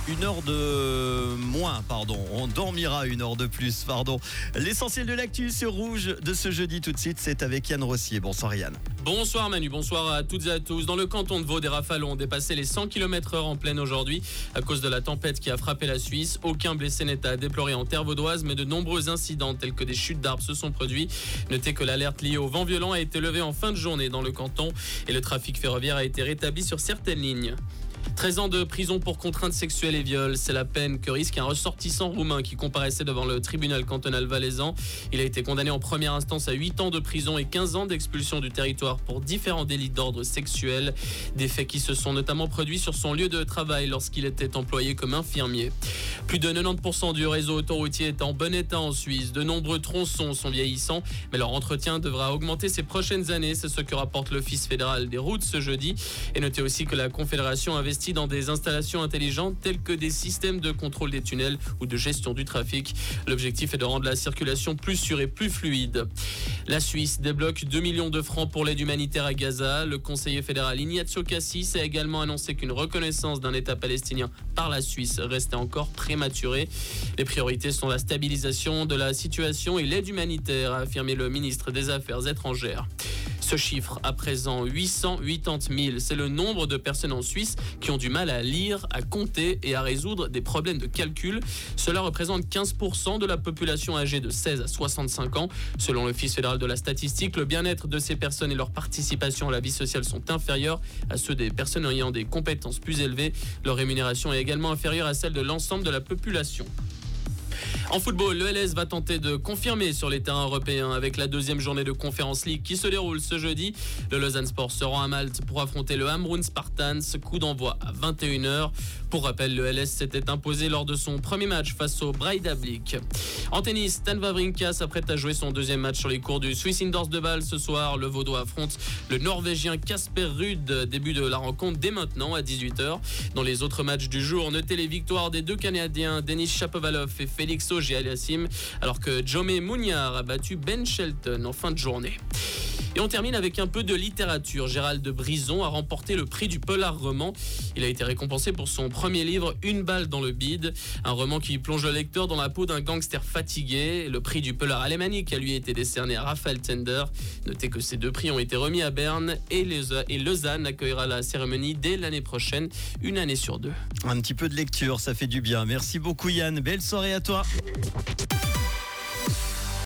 une heure de moins, pardon. On dormira une heure de plus, pardon. L'essentiel de l'actu sur Rouge de ce jeudi tout de suite, c'est avec Yann Rossier. Bonsoir Yann. Bonsoir Manu, bonsoir à toutes et à tous. Dans le canton de Vaud, des rafales ont dépassé les 100 km/h en pleine aujourd'hui à cause de la tempête qui a frappé la Suisse. Aucun blessé n'est à déplorer en terre vaudoise, mais de nombreux incidents tels que des chutes d'arbres se sont produits. Notez que l'alerte liée au vent violent a été levée en fin de journée dans le canton et le trafic ferroviaire a été rétabli sur certaines lignes. 13 ans de prison pour contrainte sexuelle et viol, c'est la peine que risque un ressortissant roumain qui comparaissait devant le tribunal cantonal valaisan. Il a été condamné en première instance à 8 ans de prison et 15 ans d'expulsion du territoire pour différents délits d'ordre sexuel. Des faits qui se sont notamment produits sur son lieu de travail lorsqu'il était employé comme infirmier. Plus de 90% du réseau autoroutier est en bon état en Suisse. De nombreux tronçons sont vieillissants, mais leur entretien devra augmenter ces prochaines années. C'est ce que rapporte l'Office fédéral des routes ce jeudi. Et notez aussi que la Confédération investit dans des installations intelligentes telles que des systèmes de contrôle des tunnels ou de gestion du trafic. L'objectif est de rendre la circulation plus sûre et plus fluide. La Suisse débloque 2 millions de francs pour l'aide humanitaire à Gaza. Le conseiller fédéral Ignazio Cassis a également annoncé qu'une reconnaissance d'un État palestinien par la Suisse restait encore prématurée. Les priorités sont la stabilisation de la situation et l'aide humanitaire, a affirmé le ministre des Affaires étrangères. Ce chiffre, à présent 880 000, c'est le nombre de personnes en Suisse qui ont du mal à lire, à compter et à résoudre des problèmes de calcul. Cela représente 15% de la population âgée de 16 à 65 ans. Selon l'Office fédéral de la statistique, le bien-être de ces personnes et leur participation à la vie sociale sont inférieurs à ceux des personnes ayant des compétences plus élevées. Leur rémunération est également inférieure à celle de l'ensemble de la population. En football, le LS va tenter de confirmer sur les terrains européens avec la deuxième journée de Conference League qui se déroule ce jeudi. Le Lausanne Sport se rend à Malte pour affronter le Hamrun Spartans. Coup d'envoi à 21h. Pour rappel, le LS s'était imposé lors de son premier match face au Breidablik. En tennis, Stan Wawrinka s'apprête à jouer son deuxième match sur les cours du Swiss Indoors de Bâle ce soir. Le Vaudois affronte le Norvégien Casper Ruud. Début de la rencontre dès maintenant à 18h. Dans les autres matchs du jour, notez les victoires des deux Canadiens Denis Shapovalov et Félix Auger-Aliassime, alors que Jaume Muñoz a battu Ben Shelton en fin de journée. Et on termine avec un peu de littérature. Gérald de Brison a remporté le prix du polar roman. Il a été récompensé pour son premier livre, Une balle dans le bide. Un roman qui plonge le lecteur dans la peau d'un gangster fatigué. Le prix du polar alémanique a lui été décerné à Raphaël Zender. Notez que ces deux prix ont été remis à Berne et Lausanne accueillera la cérémonie dès l'année prochaine, une année sur deux. Un petit peu de lecture, ça fait du bien. Merci beaucoup Yann. Belle soirée à toi.